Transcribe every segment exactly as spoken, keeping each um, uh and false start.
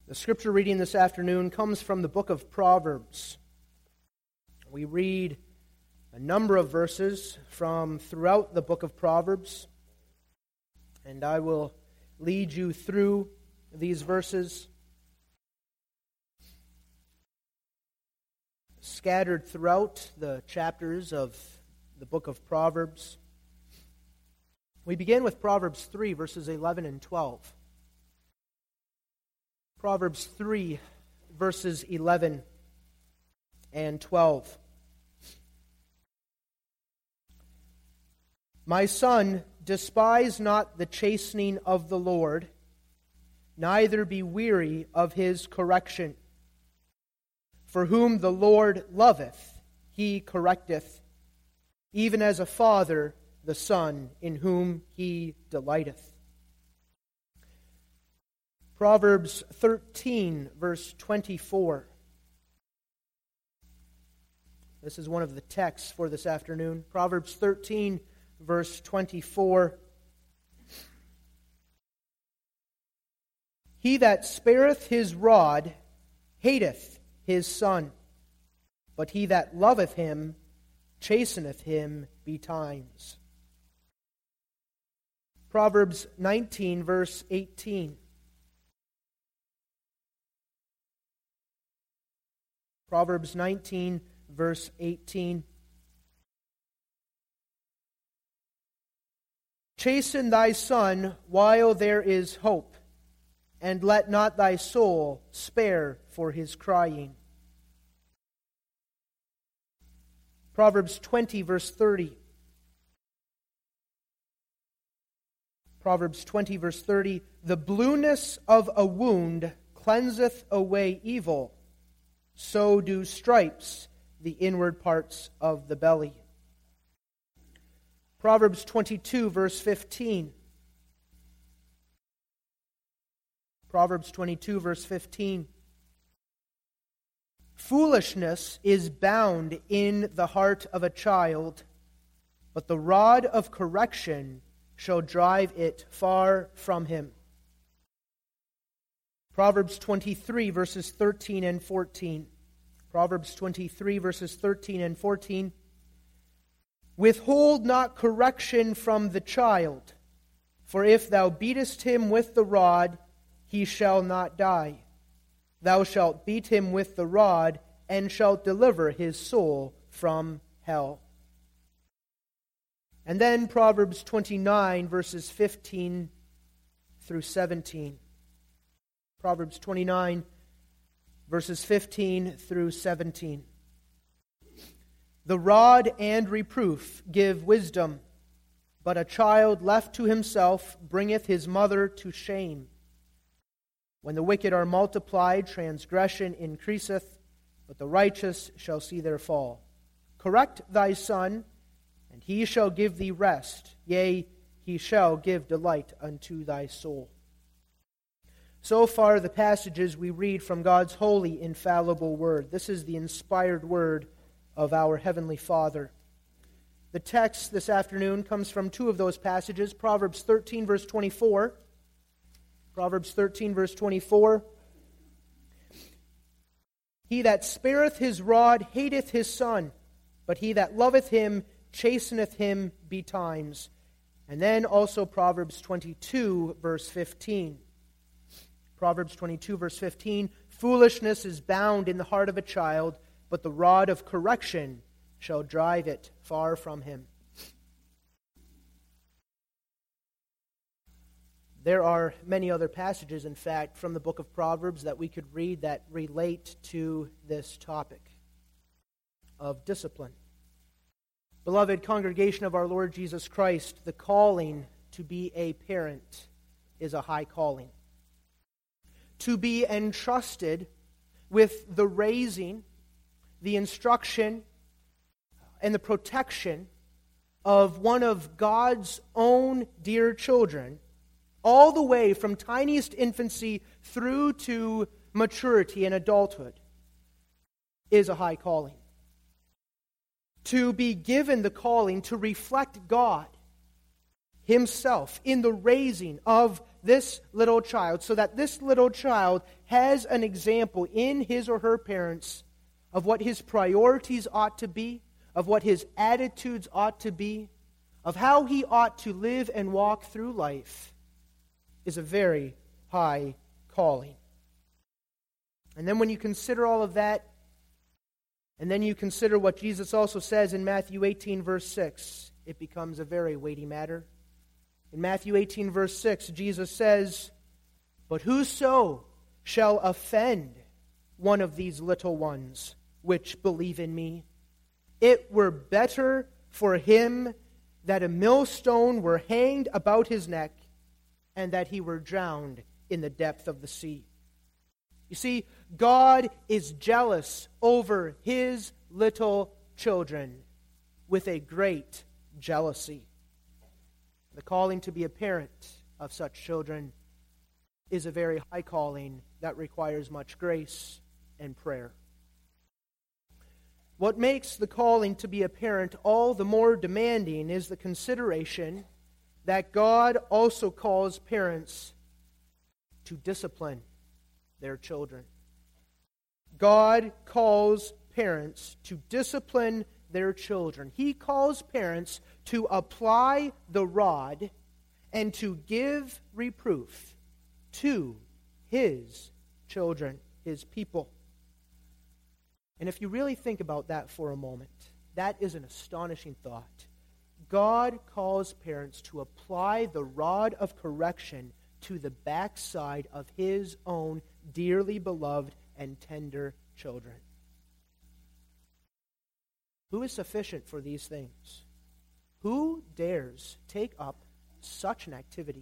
The scripture reading this afternoon comes from the book of Proverbs. We read a number of verses from throughout the book of Proverbs, and I will lead you through these verses. Scattered throughout the chapters of the book of Proverbs. We begin with Proverbs three, verses eleven and twelve. Proverbs three, verses eleven and twelve. My son, despise not the chastening of the Lord, neither be weary of his correction. For whom the Lord loveth, he correcteth, even as a father the son in whom he delighteth. Proverbs thirteen, verse twenty-four. This is one of the texts for this afternoon. Proverbs thirteen, verse twenty-four. He that spareth his rod hateth his son, but he that loveth him chasteneth him betimes. Proverbs nineteen, verse eighteen. Proverbs nineteen, verse eighteen. Chasten thy son while there is hope, and let not thy soul spare for his crying. Proverbs twenty, verse thirty. Proverbs twenty, verse thirty. The blueness of a wound cleanseth away evil, so do stripes the inward parts of the belly. Proverbs twenty-two, verse fifteen. Proverbs twenty-two, verse fifteen. Foolishness is bound in the heart of a child, but the rod of correction shall drive it far from him. Proverbs twenty-three, verses thirteen and fourteen. Proverbs twenty-three, verses thirteen and fourteen. Withhold not correction from the child, for if thou beatest him with the rod, he shall not die. Thou shalt beat him with the rod, and shalt deliver his soul from hell. And then Proverbs twenty-nine, verses fifteen through seventeen. Proverbs twenty-nine, verses fifteen through seventeen. The rod and reproof give wisdom, but a child left to himself bringeth his mother to shame. When the wicked are multiplied, transgression increaseth, but the righteous shall see their fall. Correct thy son, and he shall give thee rest, yea, he shall give delight unto thy soul. So far, the passages we read from God's holy, infallible Word. This is the inspired Word of our Heavenly Father. The text this afternoon comes from two of those passages, Proverbs thirteen, verse twenty-four. Proverbs thirteen, verse twenty-four. He that spareth his rod hateth his son, but he that loveth him chasteneth him betimes. And then also Proverbs twenty-two, verse fifteen. Proverbs twenty-two, verse fifteen, foolishness is bound in the heart of a child, but the rod of correction shall drive it far from him. There are many other passages, in fact, from the book of Proverbs that we could read that relate to this topic of discipline. Beloved congregation of our Lord Jesus Christ, the calling to be a parent is a high calling. To be entrusted with the raising, the instruction, and the protection of one of God's own dear children, all the way from tiniest infancy through to maturity and adulthood, is a high calling. To be given the calling to reflect God, himself in the raising of this little child, so that this little child has an example in his or her parents of what his priorities ought to be, of what his attitudes ought to be, of how he ought to live and walk through life, is a very high calling. And then when you consider all of that, and then you consider what Jesus also says in Matthew eighteen, verse six, it becomes a very weighty matter. In Matthew eighteen, verse six, Jesus says, "But whoso shall offend one of these little ones which believe in me, it were better for him that a millstone were hanged about his neck, and that he were drowned in the depth of the sea." You see, God is jealous over his little children with a great jealousy. The calling to be a parent of such children is a very high calling that requires much grace and prayer. What makes the calling to be a parent all the more demanding is the consideration that God also calls parents to discipline their children. God calls parents to discipline their children. He calls parents to apply the rod and to give reproof to his children, his people. And if you really think about that for a moment, that is an astonishing thought. God calls parents to apply the rod of correction to the backside of his own dearly beloved and tender children. Who is sufficient for these things? Who dares take up such an activity?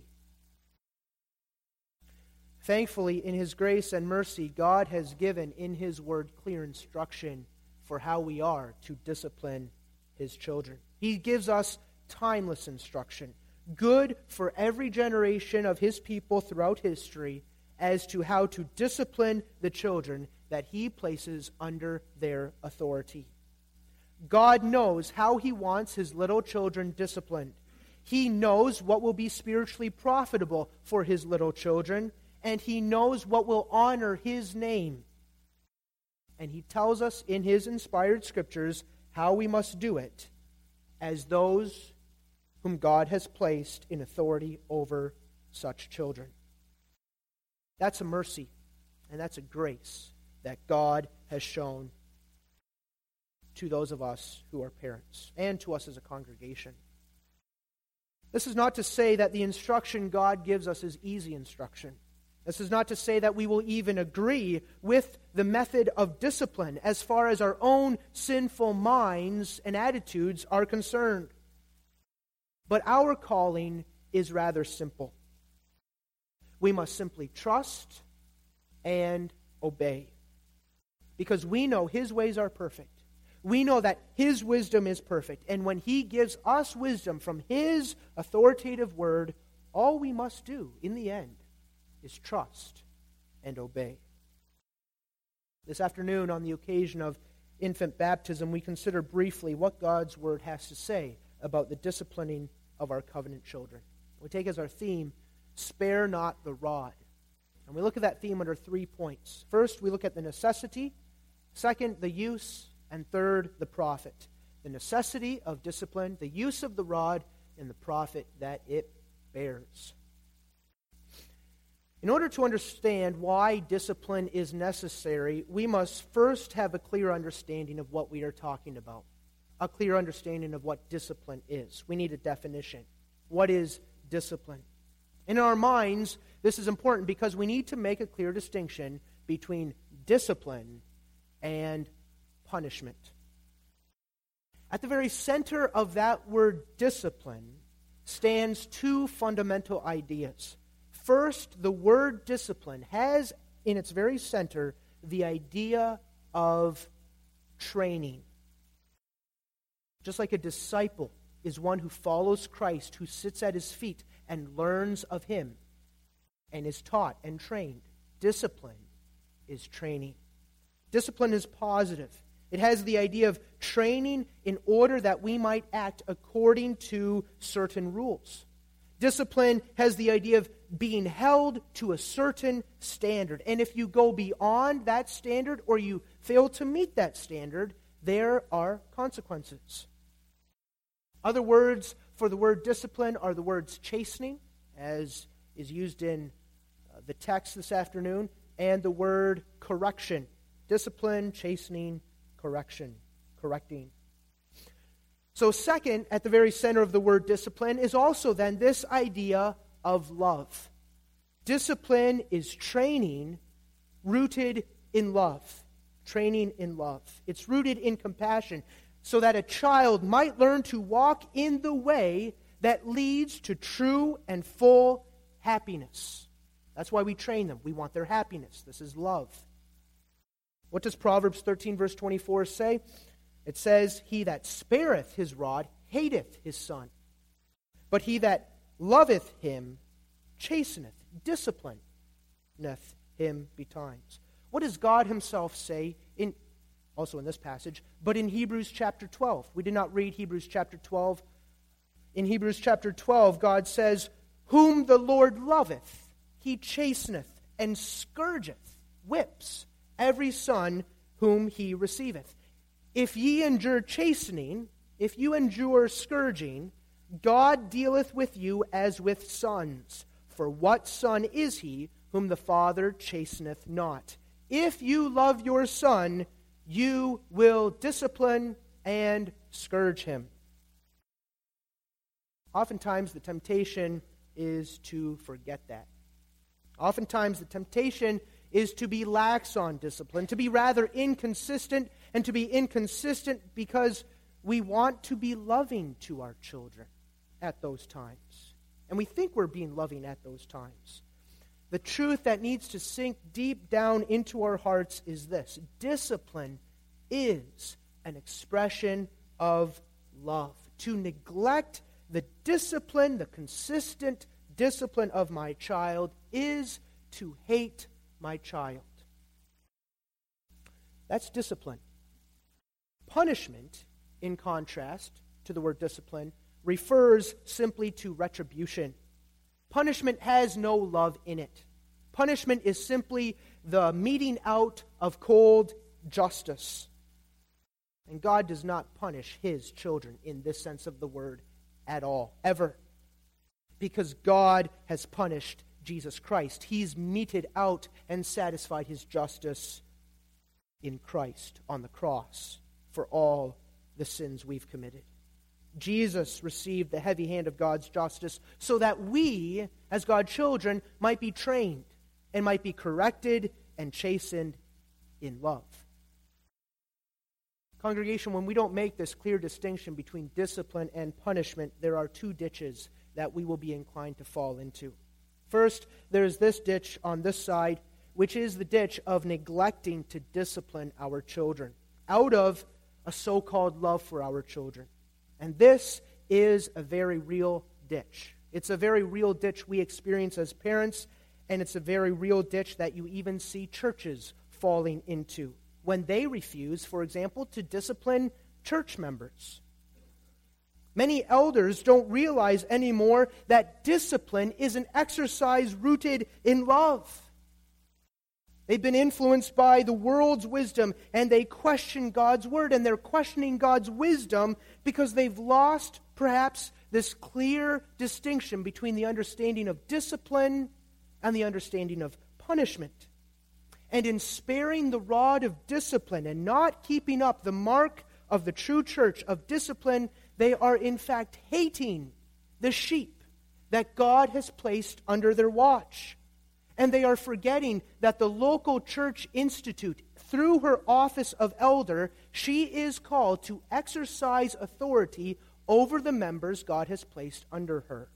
Thankfully, in his grace and mercy, God has given in his word clear instruction for how we are to discipline his children. He gives us timeless instruction, good for every generation of his people throughout history, as to how to discipline the children that he places under their authority. God knows how he wants his little children disciplined. He knows what will be spiritually profitable for his little children, and he knows what will honor his name. And he tells us in his inspired scriptures how we must do it as those whom God has placed in authority over such children. That's a mercy, and that's a grace that God has shown to those of us who are parents, and to us as a congregation. This is not to say that the instruction God gives us is easy instruction. This is not to say that we will even agree with the method of discipline as far as our own sinful minds and attitudes are concerned. But our calling is rather simple. We must simply trust and obey, because we know his ways are perfect. We know that his wisdom is perfect, and when he gives us wisdom from his authoritative word, all we must do in the end is trust and obey. This afternoon, on the occasion of infant baptism, we consider briefly what God's word has to say about the disciplining of our covenant children. We take as our theme, "Spare not the rod." And we look at that theme under three points. First, we look at the necessity. Second, the use. And third, the profit. The necessity of discipline, the use of the rod, and the profit that it bears. In order to understand why discipline is necessary, we must first have a clear understanding of what we are talking about. A clear understanding of what discipline is. We need a definition. What is discipline? In our minds, this is important because we need to make a clear distinction between discipline and punishment. At the very center of that word discipline stands two fundamental ideas. First, the word discipline has in its very center the idea of training. Just like a disciple is one who follows Christ, who sits at his feet and learns of him and is taught and trained, discipline is training. Discipline is positive. It has the idea of training in order that we might act according to certain rules. Discipline has the idea of being held to a certain standard. And if you go beyond that standard or you fail to meet that standard, there are consequences. Other words for the word discipline are the words chastening, as is used in uh, the text this afternoon, and the word correction. Discipline, chastening, correction, correcting. So second, at the very center of the word discipline is also then this idea of love. Discipline is training rooted in love. Training in love. It's rooted in compassion so that a child might learn to walk in the way that leads to true and full happiness. That's why we train them. We want their happiness. This is love. What does Proverbs thirteen verse twenty-four say? It says, "He that spareth his rod hateth his son, but he that loveth him chasteneth, disciplineth him betimes." What does God himself say, in also in this passage, but in Hebrews chapter twelve? We did not read Hebrews chapter twelve. In Hebrews chapter twelve, God says, "Whom the Lord loveth, he chasteneth, and scourgeth, whips, every son whom he receiveth. If ye endure chastening, if you endure scourging, God dealeth with you as with sons. For what son is he whom the Father chasteneth not? If you love your son, you will discipline and scourge him." Oftentimes the temptation is to forget that. Oftentimes the temptation is to be lax on discipline, to be rather inconsistent, and to be inconsistent because we want to be loving to our children at those times. And we think we're being loving at those times. The truth that needs to sink deep down into our hearts is this: discipline is an expression of love. To neglect the discipline, the consistent discipline of my child, is to hate my child. That's discipline. Punishment, in contrast to the word discipline, refers simply to retribution. Punishment has no love in it. Punishment is simply the meting out of cold justice. And God does not punish his children in this sense of the word at all, ever. Because God has punished Jesus Christ. He's meted out and satisfied his justice in Christ on the cross for all the sins we've committed. Jesus received the heavy hand of God's justice so that we, as God's children, might be trained and might be corrected and chastened in love. Congregation, when we don't make this clear distinction between discipline and punishment, there are two ditches that we will be inclined to fall into. First, there's this ditch on this side, which is the ditch of neglecting to discipline our children out of a so-called love for our children. And this is a very real ditch. It's a very real ditch we experience as parents, and it's a very real ditch that you even see churches falling into when they refuse, for example, to discipline church members. Many elders don't realize anymore that discipline is an exercise rooted in love. They've been influenced by the world's wisdom, and they question God's word, and they're questioning God's wisdom because they've lost, perhaps, this clear distinction between the understanding of discipline and the understanding of punishment. And in sparing the rod of discipline and not keeping up the mark of the true church of discipline, they are in fact hating the sheep that God has placed under their watch. And they are forgetting that the local church institute, through her office of elder, she is called to exercise authority over the members God has placed under her.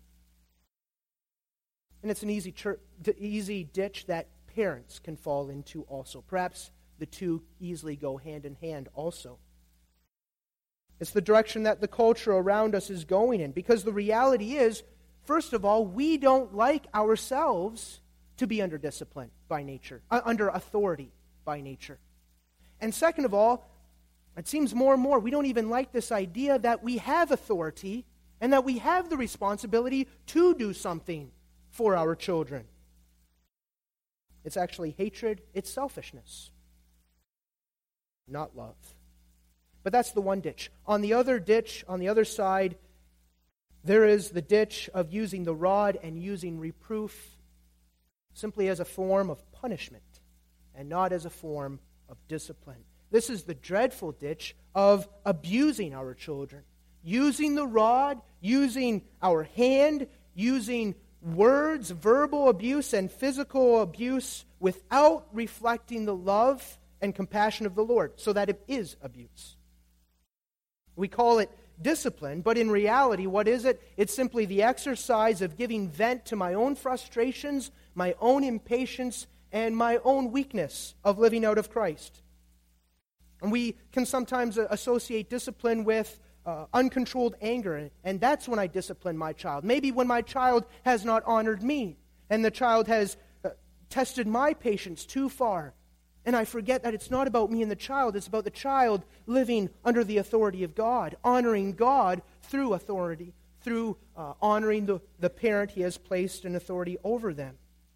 And it's an easy, church, easy ditch that parents can fall into also. Perhaps the two easily go hand in hand also. It's the direction that the culture around us is going in, because the reality is, first of all, we don't like ourselves to be under discipline by nature, uh, under authority by nature. And second of all, it seems more and more we don't even like this idea that we have authority and that we have the responsibility to do something for our children. It's actually hatred, it's selfishness, not love. But that's the one ditch. On the other ditch, on the other side, there is the ditch of using the rod and using reproof simply as a form of punishment and not as a form of discipline. This is the dreadful ditch of abusing our children. Using the rod, using our hand, using words, verbal abuse and physical abuse without reflecting the love and compassion of the Lord, so that it is abuse. We call it discipline, but in reality, what is it? It's simply the exercise of giving vent to my own frustrations, my own impatience, and my own weakness of living out of Christ. And we can sometimes associate discipline with uh, uncontrolled anger, and that's when I discipline my child. Maybe when my child has not honored me, and the child has uh, tested my patience too far, and I forget that it's not about me and the child, it's about the child living under the authority of God, honoring God through authority, through uh, honoring the, the parent He has placed in authority over them.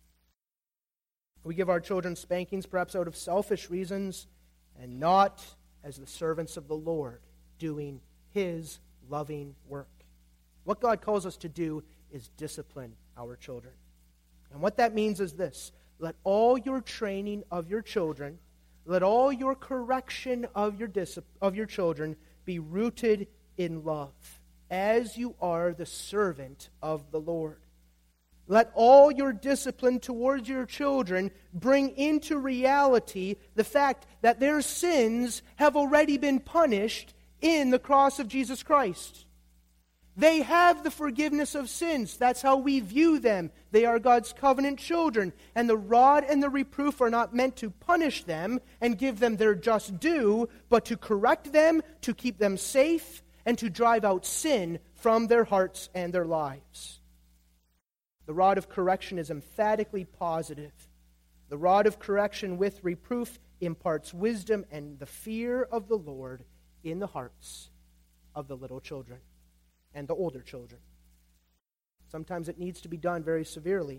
We give our children spankings perhaps out of selfish reasons and not as the servants of the Lord doing His loving work. What God calls us to do is discipline our children. And what that means is this: let all your training of your children, let all your correction of your dis- of your children be rooted in love, as you are the servant of the Lord. Let all your discipline towards your children bring into reality the fact that their sins have already been punished in the cross of Jesus Christ. They have the forgiveness of sins. That's how we view them. They are God's covenant children. And the rod and the reproof are not meant to punish them and give them their just due, but to correct them, to keep them safe, and to drive out sin from their hearts and their lives. The rod of correction is emphatically positive. The rod of correction with reproof imparts wisdom and the fear of the Lord in the hearts of the little children and the older children. Sometimes it needs to be done very severely,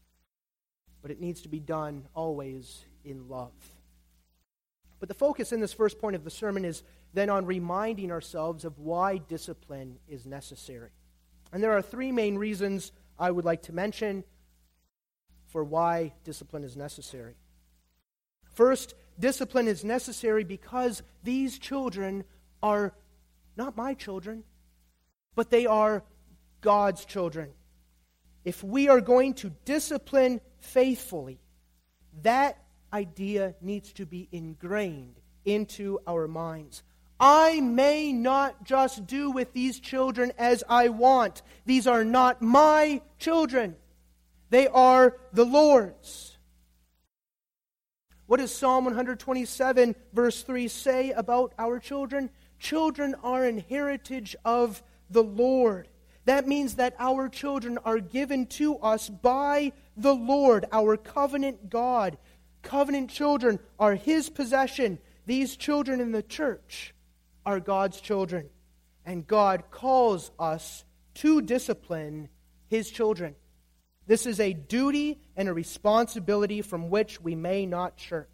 but it needs to be done always in love. But the focus in this first point of the sermon is then on reminding ourselves of why discipline is necessary. And there are three main reasons I would like to mention for why discipline is necessary. First, discipline is necessary because these children are not my children, but they are God's children. If we are going to discipline faithfully, that idea needs to be ingrained into our minds. I may not just do with these children as I want. These are not my children. They are the Lord's. What does Psalm one twenty-seven verse three say about our children? Children are an heritage of the Lord. That means that our children are given to us by the Lord, our covenant God. Covenant children are His possession. These children in the church are God's children. And God calls us to discipline His children. This is a duty and a responsibility from which we may not shirk.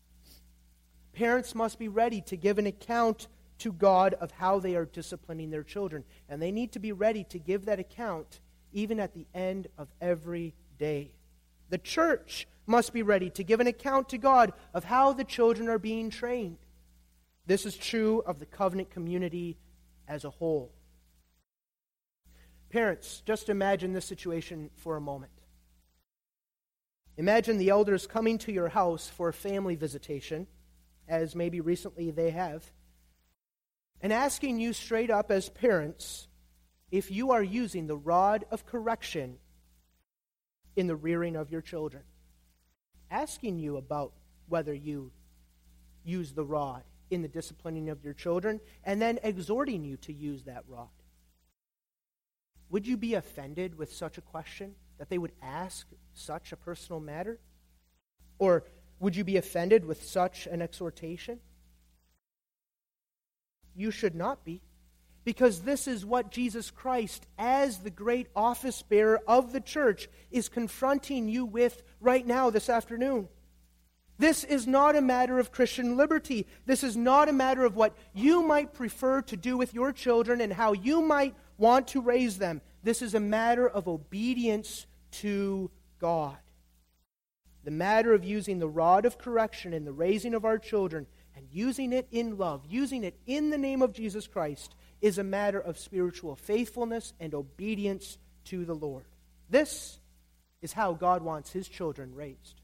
Parents must be ready to give an account to God of how they are disciplining their children. And they need to be ready to give that account even at the end of every day. The church must be ready to give an account to God of how the children are being trained. This is true of the covenant community as a whole. Parents, just imagine this situation for a moment. Imagine the elders coming to your house for a family visitation, as maybe recently they have, and asking you straight up as parents if you are using the rod of correction in the rearing of your children. Asking you about whether you use the rod in the disciplining of your children, and then exhorting you to use that rod. Would you be offended with such a question, that they would ask such a personal matter? Or would you be offended with such an exhortation? You should not be, Because this is what Jesus Christ, as the great office bearer of the church, is confronting you with right now this afternoon. This is not a matter of Christian liberty. This is not a matter of what you might prefer to do with your children and how you might want to raise them. This is a matter of obedience to God. The matter of using the rod of correction in the raising of our children and using it in love, using it in the name of Jesus Christ, is a matter of spiritual faithfulness and obedience to the Lord. This is how God wants His children raised.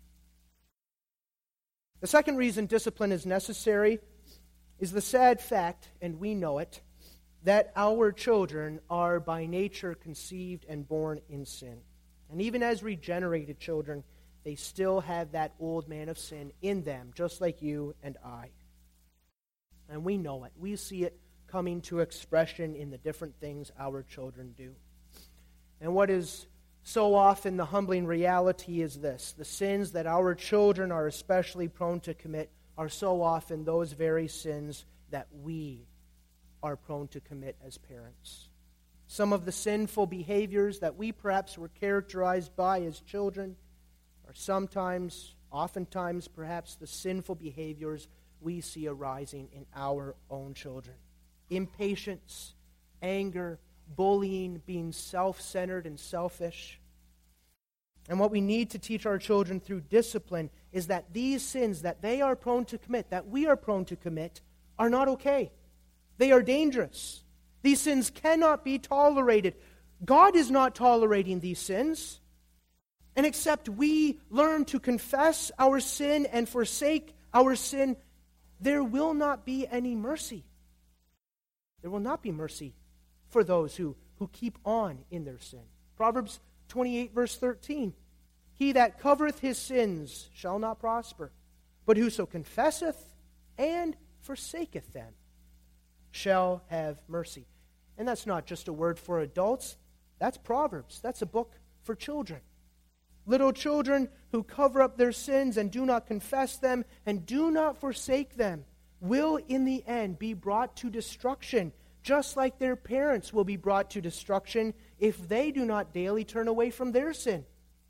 The second reason discipline is necessary is the sad fact, and we know it, that our children are by nature conceived and born in sin. And even as regenerated children, they still have that old man of sin in them, just like you and I. And we know it. We see it coming to expression in the different things our children do. And what is so often the humbling reality is this: the sins that our children are especially prone to commit are so often those very sins that we are prone to commit as parents. Some of the sinful behaviors that we perhaps were characterized by as children are sometimes, oftentimes perhaps, the sinful behaviors we see arising in our own children. Impatience, anger, bullying, being self-centered and selfish. And what we need to teach our children through discipline is that these sins that they are prone to commit, that we are prone to commit, are not okay. They are dangerous. These sins cannot be tolerated. God is not tolerating these sins. And except we learn to confess our sin and forsake our sin, there will not be any mercy. There will not be mercy for those who, who keep on in their sin. Proverbs twenty-eight, verse thirteen. He that covereth his sins shall not prosper, but whoso confesseth and forsaketh them shall have mercy. And that's not just a word for adults. That's Proverbs. That's a book for children. Little children who cover up their sins and do not confess them and do not forsake them will in the end be brought to destruction, just like their parents will be brought to destruction if they do not daily turn away from their sin.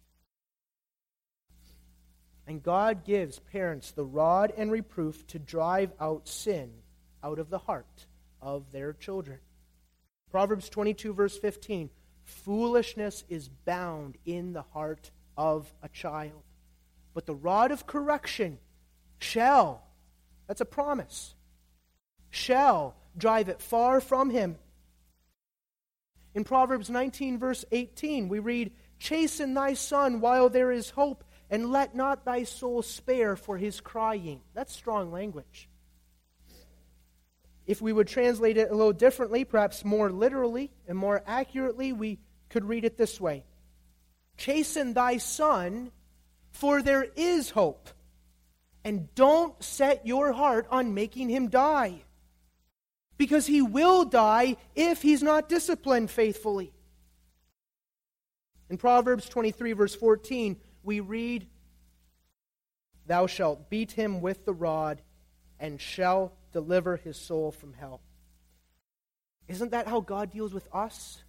And God gives parents the rod and reproof to drive out sin out of the heart of their children. Proverbs twenty-two, verse fifteen, foolishness is bound in the heart of a child, but the rod of correction shall, that's a promise, shall drive it far from him. In Proverbs nineteen, verse eighteen, we read, chasten thy son while there is hope, and let not thy soul spare for his crying. That's strong language. If we would translate it a little differently, perhaps more literally and more accurately, we could read it this way. Chasten thy son, for there is hope, and don't set your heart on making him die, because he will die if he's not disciplined faithfully. In Proverbs twenty-three, verse fourteen, we read, thou shalt beat him with the rod, and shalt deliver his soul from hell. Isn't that how God deals with us?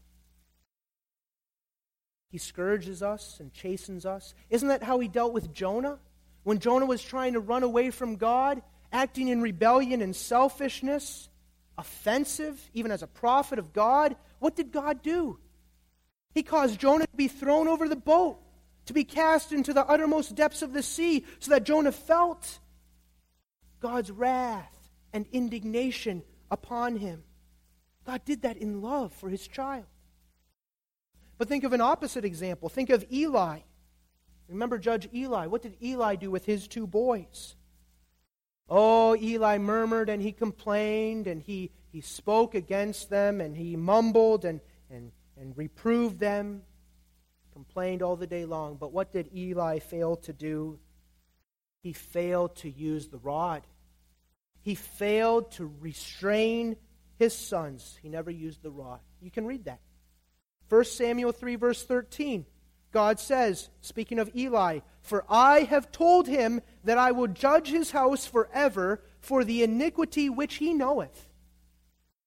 He scourges us and chastens us. Isn't that how he dealt with Jonah? When Jonah was trying to run away from God, acting in rebellion and selfishness, offensive, even as a prophet of God, what did God do? He caused Jonah to be thrown over the boat, to be cast into the uttermost depths of the sea, so that Jonah felt God's wrath and indignation upon him. God did that in love for his child. But think of an opposite example. Think of Eli. Remember Judge Eli. What did Eli do with his two boys? Oh, Eli murmured and he complained and he, he spoke against them and he mumbled and, and, and reproved them, complained all the day long. But what did Eli fail to do? He failed to use the rod. He failed to restrain his sons. He never used the rod. You can read that. First Samuel three, verse thirteen. God says, speaking of Eli, for I have told him that I will judge his house forever for the iniquity which he knoweth.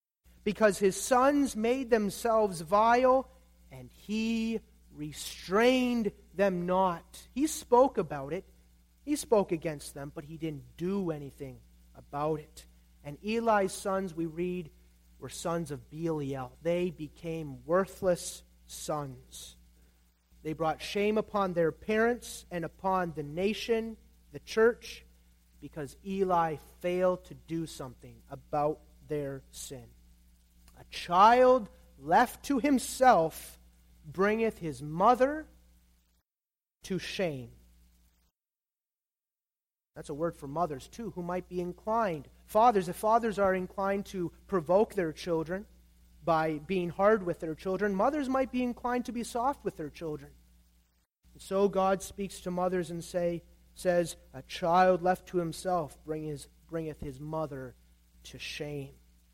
because his sons made themselves vile, and he restrained them not. He spoke about it. He spoke against them, but he didn't do anything about it. And Eli's sons, we read, were sons of Belial. They became worthless sons. They brought shame upon their parents and upon the nation, the church, because Eli failed to do something about their sin. A child left to himself bringeth his mother to shame. That's a word for mothers, too, who might be inclined. Fathers, if fathers are inclined to provoke their children by being hard with their children, mothers might be inclined to be soft with their children. And so God speaks to mothers and say, says, a child left to himself bring his, bringeth his mother to shame.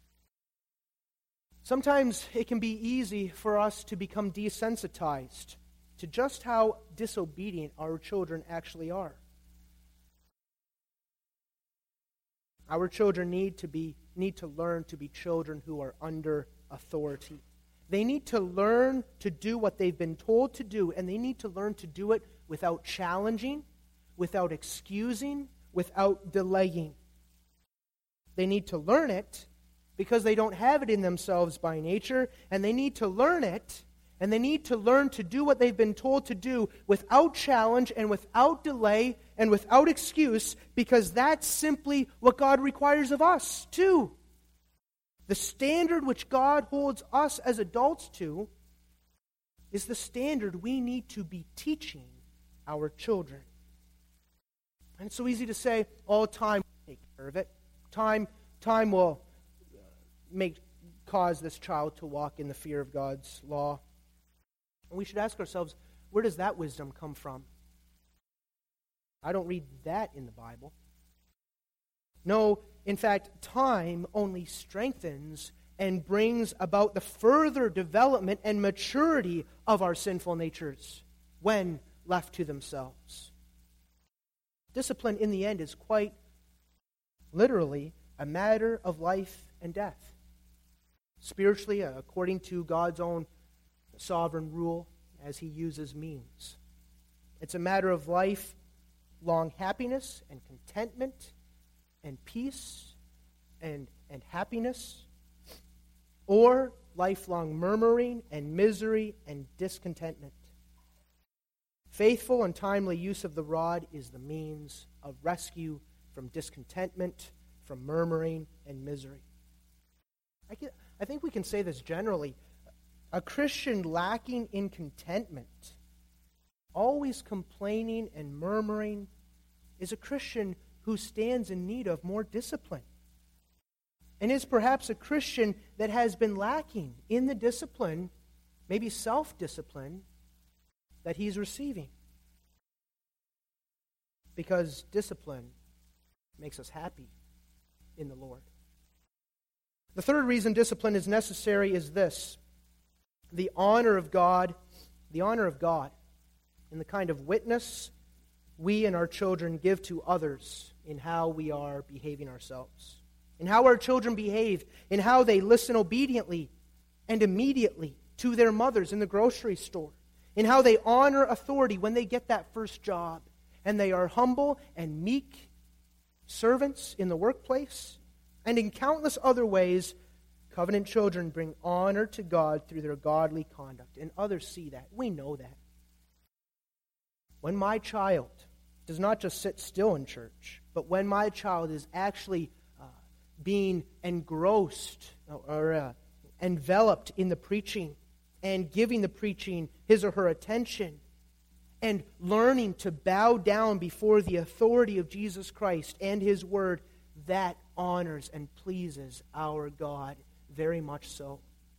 Sometimes it can be easy for us to become desensitized to just how disobedient our children actually are. Our children need to be need to learn to be children who are under authority. They need to learn to do what they've been told to do, and they need to learn to do it without challenging, without excusing, without delaying. They need to learn it because they don't have it in themselves by nature, and they need to learn it, and they need to learn to do what they've been told to do without challenge and without delay and without excuse, because that's simply what God requires of us, too. The standard which God holds us as adults to is the standard we need to be teaching our children. And it's so easy to say, oh, time will take care of it. Time, time will make cause this child to walk in the fear of God's law. And we should ask ourselves, where does that wisdom come from? I don't read that in the Bible. No, in fact, time only strengthens and brings about the further development and maturity of our sinful natures when left to themselves. Discipline, in the end, is quite literally a matter of life and death. Spiritually, according to God's own sovereign rule, as he uses means. It's a matter of lifelong happiness and contentment and peace and, and happiness, or lifelong murmuring and misery and discontentment. Faithful and timely use of the rod is the means of rescue from discontentment, from murmuring and misery. I, can, I think we can say this generally. A Christian lacking in contentment, always complaining and murmuring, is a Christian who stands in need of more discipline, and is perhaps a Christian that has been lacking in the discipline, maybe self-discipline, that he's receiving. Because discipline makes us happy in the Lord. The third reason discipline is necessary is this: the honor of God, the honor of God, and the kind of witness we and our children give to others in how we are behaving ourselves, in how our children behave, in how they listen obediently and immediately to their mothers in the grocery store, in how they honor authority when they get that first job, and they are humble and meek servants in the workplace, and in countless other ways. Covenant children bring honor to God through their godly conduct, and others see that. We know that. When my child does not just sit still in church, but when my child is actually uh, being engrossed or uh, enveloped in the preaching and giving the preaching his or her attention and learning to bow down before the authority of Jesus Christ and his word, that honors and pleases our God. Very much so.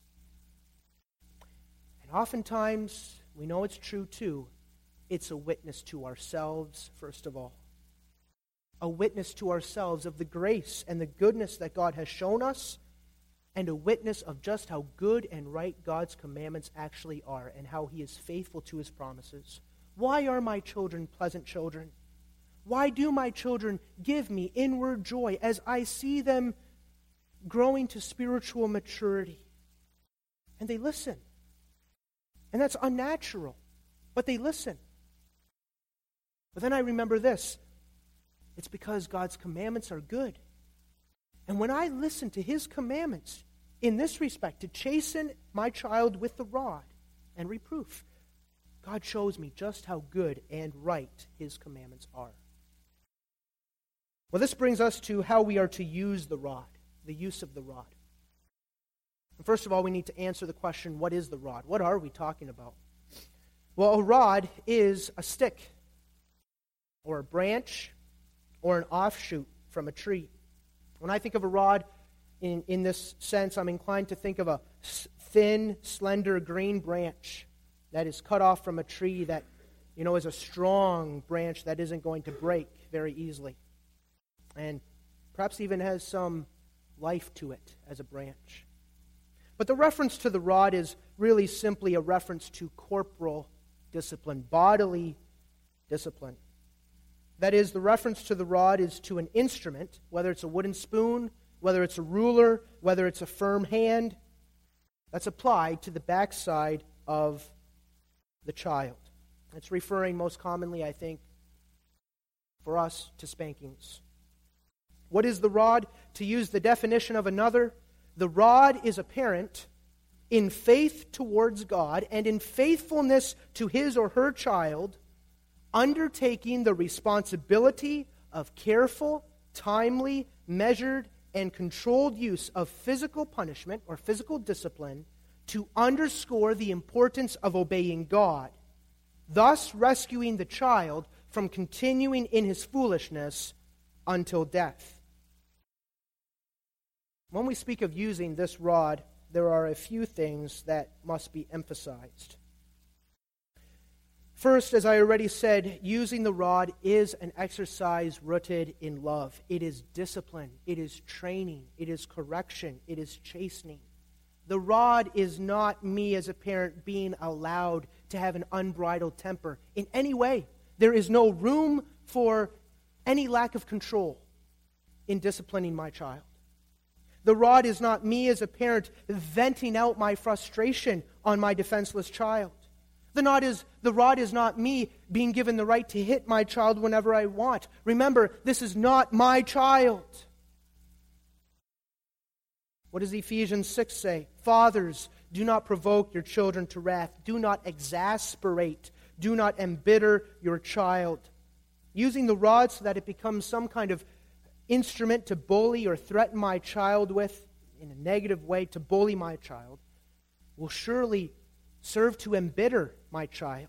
And oftentimes, we know it's true too, it's a witness to ourselves, first of all. A witness to ourselves of the grace and the goodness that God has shown us, and a witness of just how good and right God's commandments actually are, and how he is faithful to his promises. Why are my children pleasant children? Why do my children give me inward joy as I see them growing to spiritual maturity. And they listen. And that's unnatural, but they listen. But then I remember this. It's because God's commandments are good. And when I listen to His commandments in this respect, to chasten my child with the rod and reproof, God shows me just how good and right His commandments are. Well, this brings us to how we are to use the rod, the use of the rod. And first of all, we need to answer the question, what is the rod? What are we talking about? Well, a rod is a stick or a branch or an offshoot from a tree. When I think of a rod in, in this sense, I'm inclined to think of a thin, slender green branch that is cut off from a tree that, you know, is a strong branch that isn't going to break very easily. And perhaps even has some life to it as a branch. But the reference to the rod is really simply a reference to corporal discipline, bodily discipline. That is, the reference to the rod is to an instrument, whether it's a wooden spoon, whether it's a ruler, whether it's a firm hand, that's applied to the backside of the child. It's referring most commonly, I think, for us to spankings. What is the rod? To use the definition of another, the rod is a parent in faith towards God and in faithfulness to his or her child, undertaking the responsibility of careful, timely, measured, and controlled use of physical punishment or physical discipline to underscore the importance of obeying God, thus rescuing the child from continuing in his foolishness until death. When we speak of using this rod, there are a few things that must be emphasized. First, as I already said, using the rod is an exercise rooted in love. It is discipline. It is training. It is correction. It is chastening. The rod is not me as a parent being allowed to have an unbridled temper in any way. There is no room for any lack of control in disciplining my child. The rod is not me as a parent venting out my frustration on my defenseless child. The rod is, the rod is not me being given the right to hit my child whenever I want. Remember, this is not my child. What does Ephesians six say? Fathers, do not provoke your children to wrath. Do not exasperate. Do not embitter your child. Using the rod so that it becomes some kind of instrument to bully or threaten my child with in a negative way, to bully my child, will surely serve to embitter my child.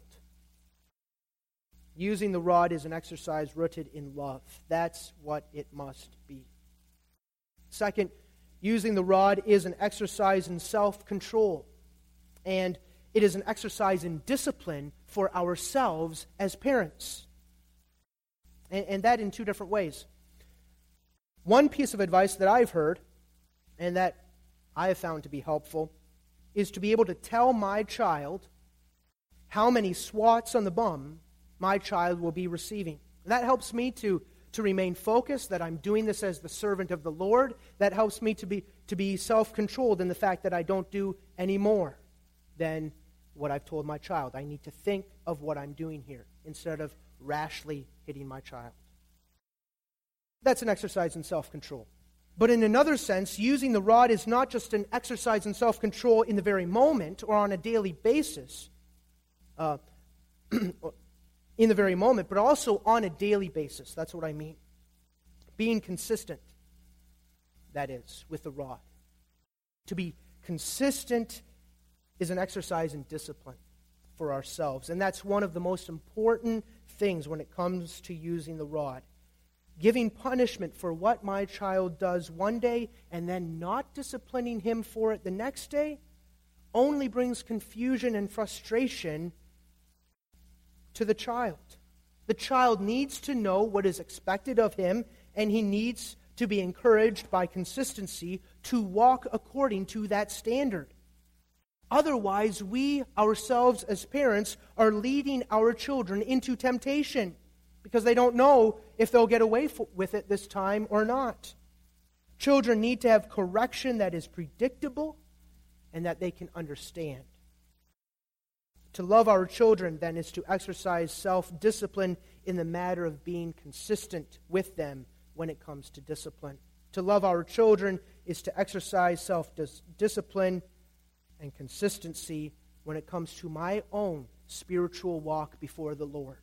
Using the rod is an exercise rooted in love. That's what it must be. Second, using the rod is an exercise in self-control. And it is an exercise in discipline for ourselves as parents. And, and that in two different ways. One piece of advice that I've heard, and that I have found to be helpful, is to be able to tell my child how many swats on the bum my child will be receiving. That helps me to, to remain focused, that I'm doing this as the servant of the Lord. That helps me to be, to be self-controlled in the fact that I don't do any more than what I've told my child. I need to think of what I'm doing here instead of rashly hitting my child. That's an exercise in self-control. But in another sense, using the rod is not just an exercise in self-control in the very moment or on a daily basis, uh, in the very moment, but also on a daily basis. That's what I mean. Being consistent, that is, with the rod. To be consistent is an exercise in discipline for ourselves. And that's one of the most important things when it comes to using the rod. Giving punishment for what my child does one day and then not disciplining him for it the next day only brings confusion and frustration to the child. The child needs to know what is expected of him, and he needs to be encouraged by consistency to walk according to that standard. Otherwise, we ourselves as parents are leading our children into temptation, because they don't know if they'll get away with it this time or not. Children need to have correction that is predictable and that they can understand. To love our children, then, is to exercise self-discipline in the matter of being consistent with them when it comes to discipline. To love our children is to exercise self-discipline and consistency when it comes to my own spiritual walk before the Lord.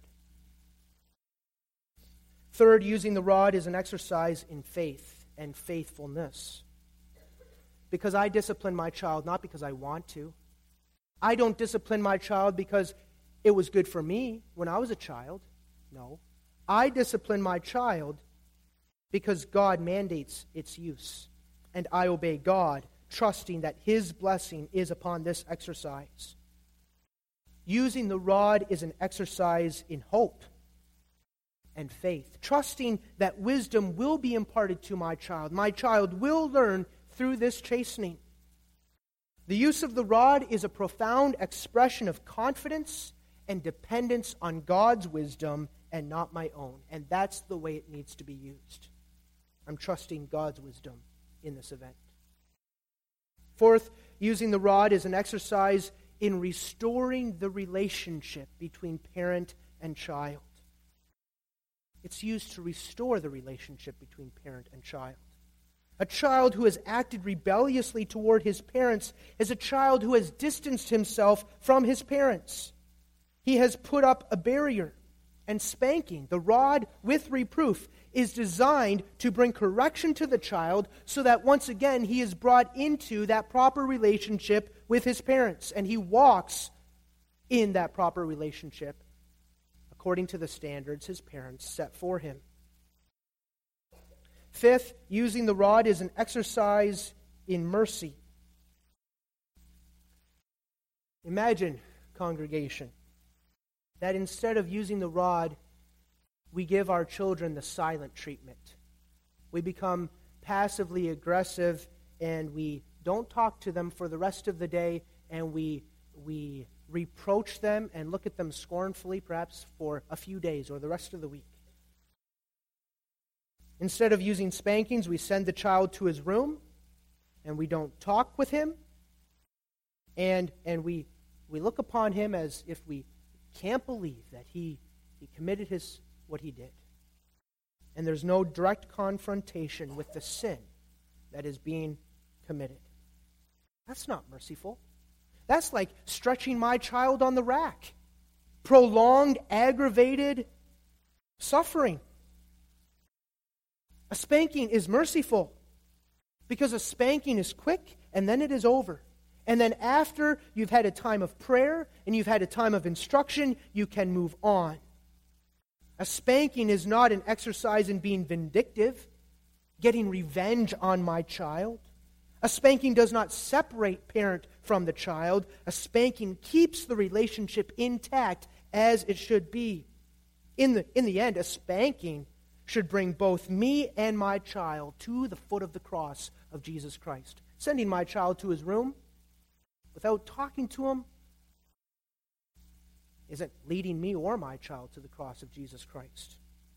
Third, using the rod is an exercise in faith and faithfulness. Because I discipline my child not because I want to. I don't discipline my child because it was good for me when I was a child. No. I discipline my child because God mandates its use. And I obey God, trusting that His blessing is upon this exercise. Using the rod is an exercise in hope and faith, trusting that wisdom will be imparted to my child. My child will learn through this chastening. The use of the rod is a profound expression of confidence and dependence on God's wisdom and not my own. And that's the way it needs to be used. I'm trusting God's wisdom in this event. Fourth, using the rod is an exercise in restoring the relationship between parent and child. It's used to restore the relationship between parent and child. A child who has acted rebelliously toward his parents is a child who has distanced himself from his parents. He has put up a barrier. And spanking, the rod with reproof, is designed to bring correction to the child so that once again he is brought into that proper relationship with his parents. And he walks in that proper relationship according to the standards his parents set for him. Fifth, using the rod is an exercise in mercy. Imagine, congregation, that instead of using the rod, we give our children the silent treatment. We become passively aggressive and we don't talk to them for the rest of the day, and we we reproach them and look at them scornfully perhaps for a few days or the rest of the week. Instead of using spankings, we send the child to his room and we don't talk with him, and and we we look upon him as if we can't believe that he, he committed his what he did. And there's no direct confrontation with the sin that is being committed. That's not merciful. That's like stretching my child on the rack. Prolonged, aggravated suffering. A spanking is merciful because a spanking is quick and then it is over. And then after you've had a time of prayer and you've had a time of instruction, you can move on. A spanking is not an exercise in being vindictive, getting revenge on my child. A spanking does not separate parent from the child. A spanking keeps the relationship intact as it should be. In the, in the end, a spanking should bring both me and my child to the foot of the cross of Jesus Christ. Sending my child to his room without talking to him isn't leading me or my child to the cross of Jesus Christ.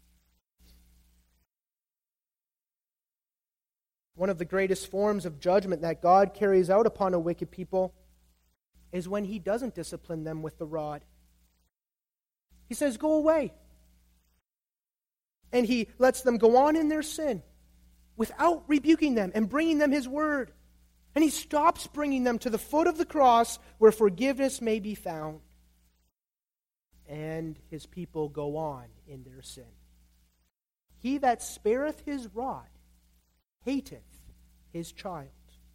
One of the greatest forms of judgment that God carries out upon a wicked people is when He doesn't discipline them with the rod. He says, "Go away." And He lets them go on in their sin without rebuking them and bringing them His word. And He stops bringing them to the foot of the cross where forgiveness may be found. And His people go on in their sin. He that spareth his rod hateth his child.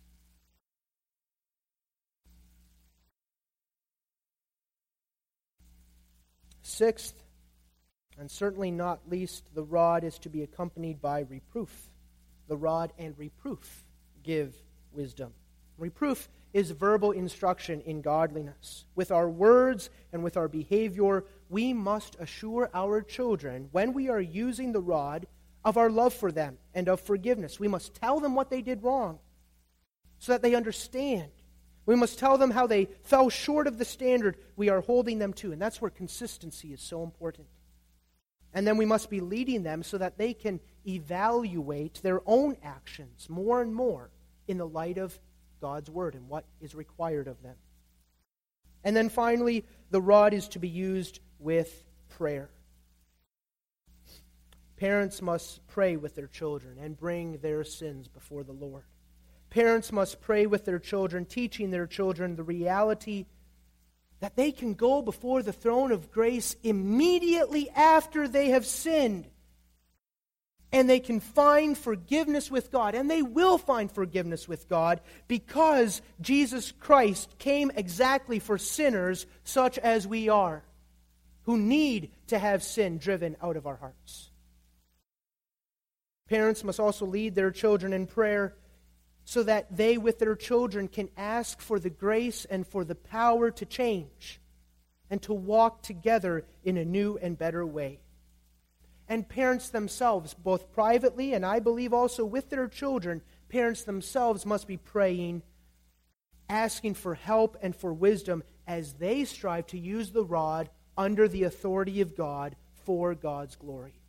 Sixth, and certainly not least, the rod is to be accompanied by reproof. The rod and reproof give wisdom. Reproof is verbal instruction in godliness. With our words and with our behavior, we must assure our children, when we are using the rod, of our love for them and of forgiveness. We must tell them what they did wrong so that they understand. We must tell them how they fell short of the standard we are holding them to. And that's where consistency is so important. And then we must be leading them so that they can evaluate their own actions more and more in the light of God's word and what is required of them. And then finally, the rod is to be used with prayer. Parents must pray with their children and bring their sins before the Lord. Parents must pray with their children, teaching their children the reality that they can go before the throne of grace immediately after they have sinned. And they can find forgiveness with God. And they will find forgiveness with God because Jesus Christ came exactly for sinners such as we are, who need to have sin driven out of our hearts. Parents must also lead their children in prayer so that they with their children can ask for the grace and for the power to change and to walk together in a new and better way. And parents themselves, both privately and I believe also with their children, parents themselves must be praying, asking for help and for wisdom as they strive to use the rod under the authority of God for God's glory.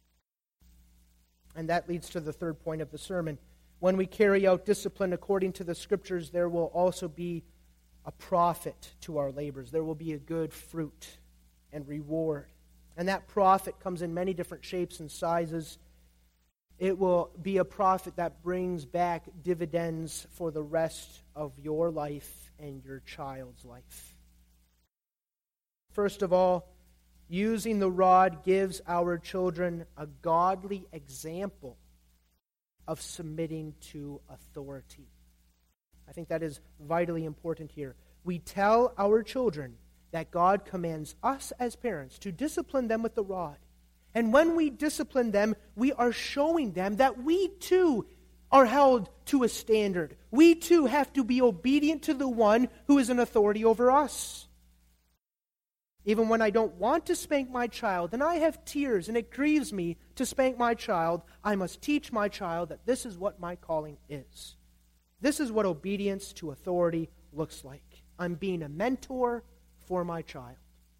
And that leads to the third point of the sermon. When we carry out discipline according to the Scriptures, there will also be a profit to our labors. There will be a good fruit and reward. And that profit comes in many different shapes and sizes. It will be a profit that brings back dividends for the rest of your life and your child's life. First of all, using the rod gives our children a godly example of submitting to authority. I think that is vitally important here. We tell our children that God commands us as parents to discipline them with the rod. And when we discipline them, we are showing them that we too are held to a standard. We too have to be obedient to the one who is an authority over us. Even when I don't want to spank my child, and I have tears, and it grieves me to spank my child, I must teach my child that this is what my calling is. This is what obedience to authority looks like. I'm being a mentor for my child.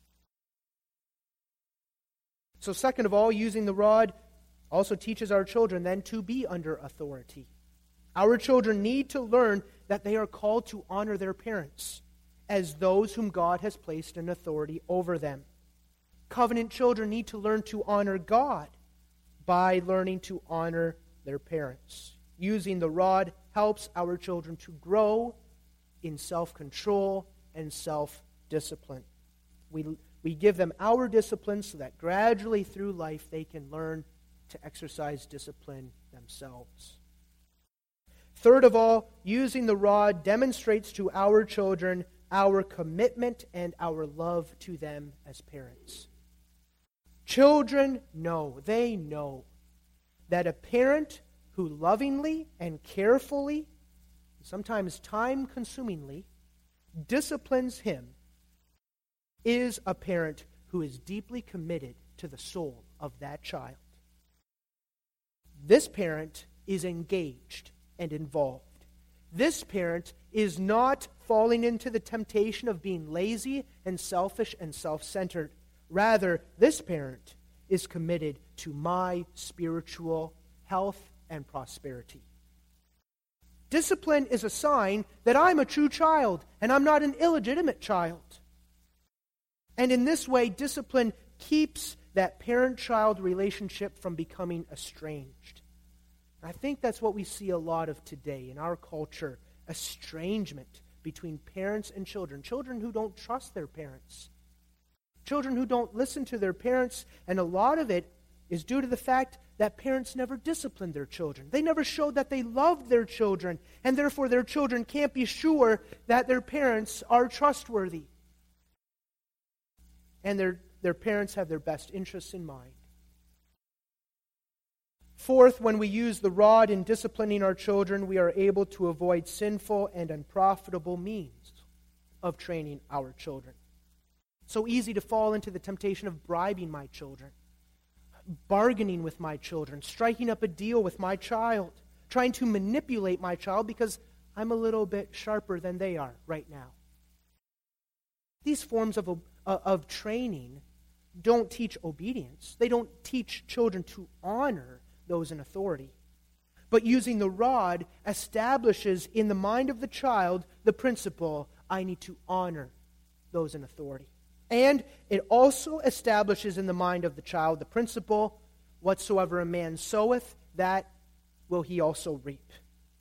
So second of all, using the rod also teaches our children then to be under authority. Our children need to learn that they are called to honor their parents as those whom God has placed in authority over them. Covenant children need to learn to honor God by learning to honor their parents. Using the rod helps our children to grow in self-control and self-discipline. We, we give them our discipline so that gradually through life they can learn to exercise discipline themselves. Third of all, using the rod demonstrates to our children our commitment and our love to them as parents. Children know, they know, that a parent who lovingly and carefully, sometimes time-consumingly, disciplines him is a parent who is deeply committed to the soul of that child. This parent is engaged and involved. This parent is not falling into the temptation of being lazy and selfish and self-centered. Rather, this parent is committed to my spiritual health and prosperity. Discipline is a sign that I'm a true child and I'm not an illegitimate child. And in this way, discipline keeps that parent-child relationship from becoming estranged. I think that's what we see a lot of today in our culture, estrangement between parents and children. Children who don't trust their parents. Children who don't listen to their parents, and a lot of it is due to the fact that parents never disciplined their children. They never showed that they loved their children, and therefore their children can't be sure that their parents are trustworthy. And their, their parents have their best interests in mind. Fourth, when we use the rod in disciplining our children, we are able to avoid sinful and unprofitable means of training our children. So easy to fall into the temptation of bribing my children, bargaining with my children, striking up a deal with my child, trying to manipulate my child because I'm a little bit sharper than they are right now. These forms of, of training don't teach obedience. They don't teach children to honor those in authority. But using the rod establishes in the mind of the child the principle, I need to honor those in authority. And it also establishes in the mind of the child the principle, whatsoever a man soweth, that will he also reap.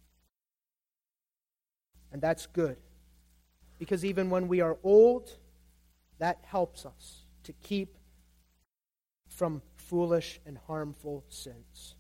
And that's good. Because even when we are old, that helps us to keep from foolish and harmful sins.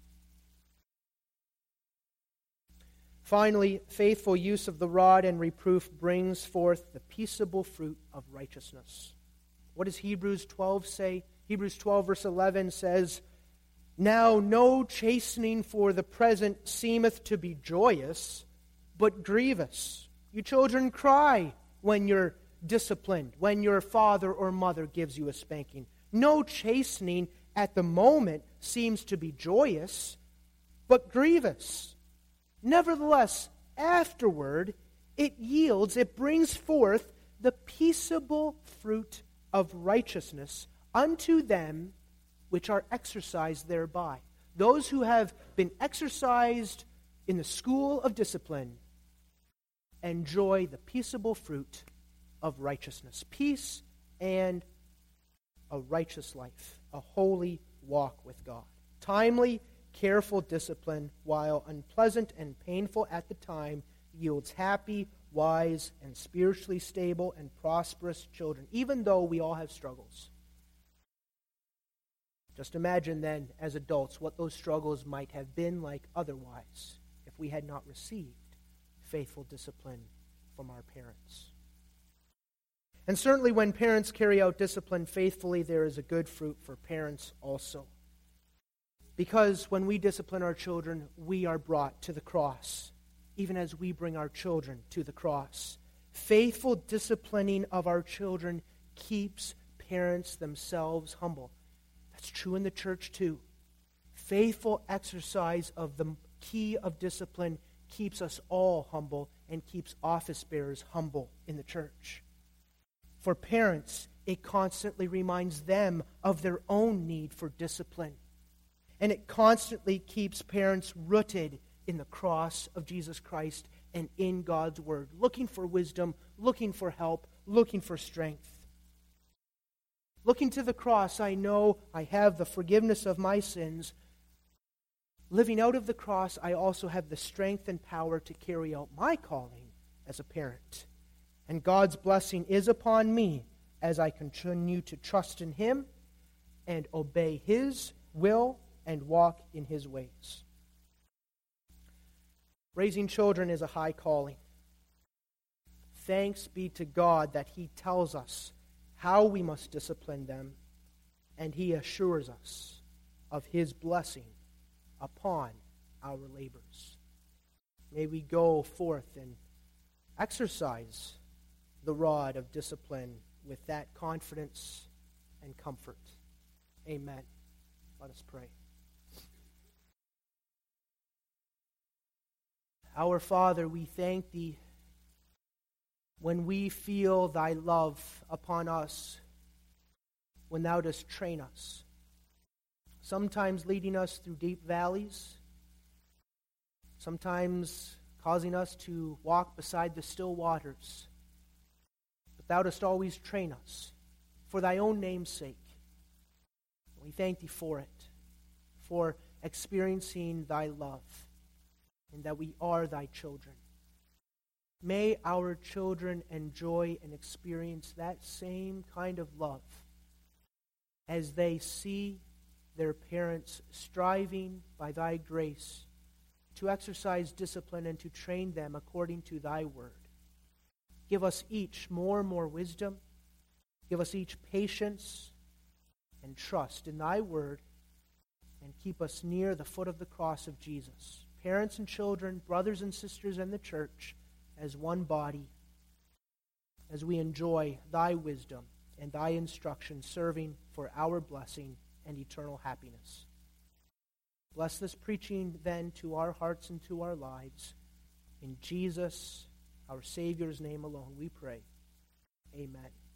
Finally, faithful use of the rod and reproof brings forth the peaceable fruit of righteousness. What does Hebrews twelve say? Hebrews twelve verse eleven says, Now no chastening for the present seemeth to be joyous, but grievous. You children cry when you're disciplined, when your father or mother gives you a spanking. No chastening at the moment seems to be joyous, but grievous. Nevertheless, afterward, it yields, it brings forth the peaceable fruit of righteousness unto them which are exercised thereby. Those who have been exercised in the school of discipline enjoy the peaceable fruit of righteousness. Peace and a righteous life, a holy walk with God. Timely, careful discipline, while unpleasant and painful at the time, yields happy, wise, and spiritually stable and prosperous children, even though we all have struggles. Just imagine then, as adults, what those struggles might have been like otherwise if we had not received faithful discipline from our parents. And certainly when parents carry out discipline faithfully, there is a good fruit for parents also. Because when we discipline our children, we are brought to the cross, even as we bring our children to the cross. Faithful disciplining of our children keeps parents themselves humble. That's true in the church too. Faithful exercise of the key of discipline keeps us all humble and keeps office bearers humble in the church. For parents, it constantly reminds them of their own need for discipline. And it constantly keeps parents rooted in the cross of Jesus Christ and in God's Word, looking for wisdom, looking for help, looking for strength. Looking to the cross, I know I have the forgiveness of my sins. Living out of the cross, I also have the strength and power to carry out my calling as a parent. And God's blessing is upon me as I continue to trust in Him and obey His will and walk in His ways. Raising children is a high calling. Thanks be to God that He tells us how we must discipline them, and He assures us of His blessing upon our labors. May we go forth and exercise the rod of discipline with that confidence and comfort. Amen. Let us pray. Our Father, we thank Thee when we feel Thy love upon us, when Thou dost train us, sometimes leading us through deep valleys, sometimes causing us to walk beside the still waters. But Thou dost always train us for Thy own name's sake. We thank Thee for it, for experiencing Thy love, and that we are Thy children. May our children enjoy and experience that same kind of love as they see their parents striving by Thy grace to exercise discipline and to train them according to Thy word. Give us each more and more wisdom. Give us each patience and trust in Thy word, and keep us near the foot of the cross of Jesus. Parents and children, brothers and sisters, and the church as one body, as we enjoy Thy wisdom and Thy instruction, serving for our blessing and eternal happiness. Bless this preaching then to our hearts and to our lives. In Jesus, our Savior's name alone, we pray. Amen.